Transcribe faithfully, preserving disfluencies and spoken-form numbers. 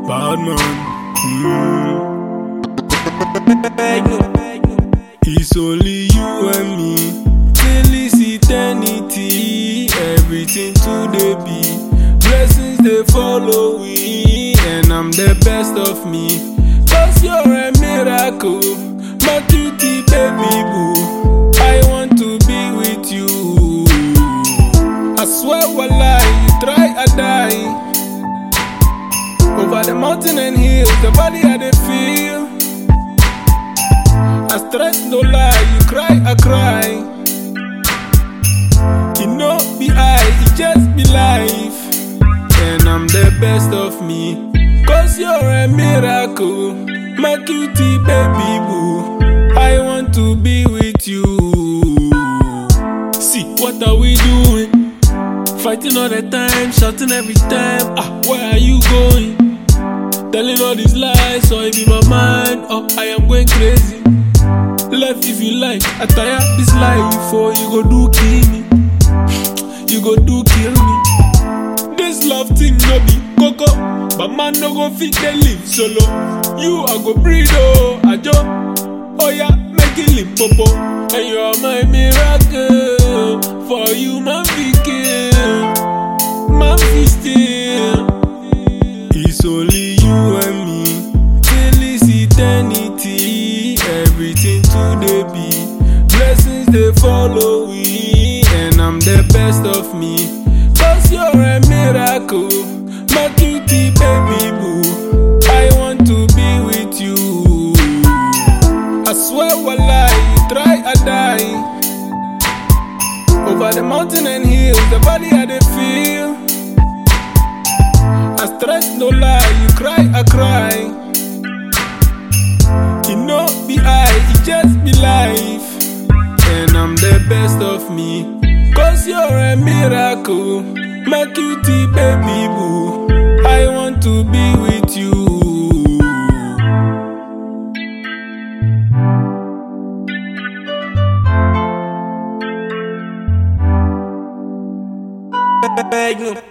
Bad man. Mm. It's only you and me. Till it's eternity. Everything today be. Blessings they follow we. And I'm the best of me. Cause you're a miracle. My cutie baby boo. I want to be with you. I swear wallah, you try or die. Over the mountain and hills, the valley I dey feel. I stress no lie, you cry I cry. You know be I, it just be life. And I'm the best of me. Cause you're a miracle. My cutie baby boo. I want to be with you. See, what are we doing? Fighting all the time, shouting every time. Ah, where are you going? Telling all these lies, or it be my mind. Oh, I am going crazy. Left if you like, I tire this life. Or you go do kill me. You go do kill me. This love thing no be coco, but man no go fit they live solo. You I go breathe oh, ajo. Oh yeah, make it live popo. And you are my miracle. For you man be kill, man be still. It's only you and me. Till it's eternity. Everything today be. Blessings they follow we. And I'm the best of me. Cause you're a miracle. My cutie baby boo. I want to be with you. I swear wallah, you try or die. Over the mountain and hills, the valley I dey feel. I stress no lie, you cry I cry. You know be I, it just be life. And I'm the best of me. Cause you're a miracle. My cutie baby boo. I want to be with you. Magnum.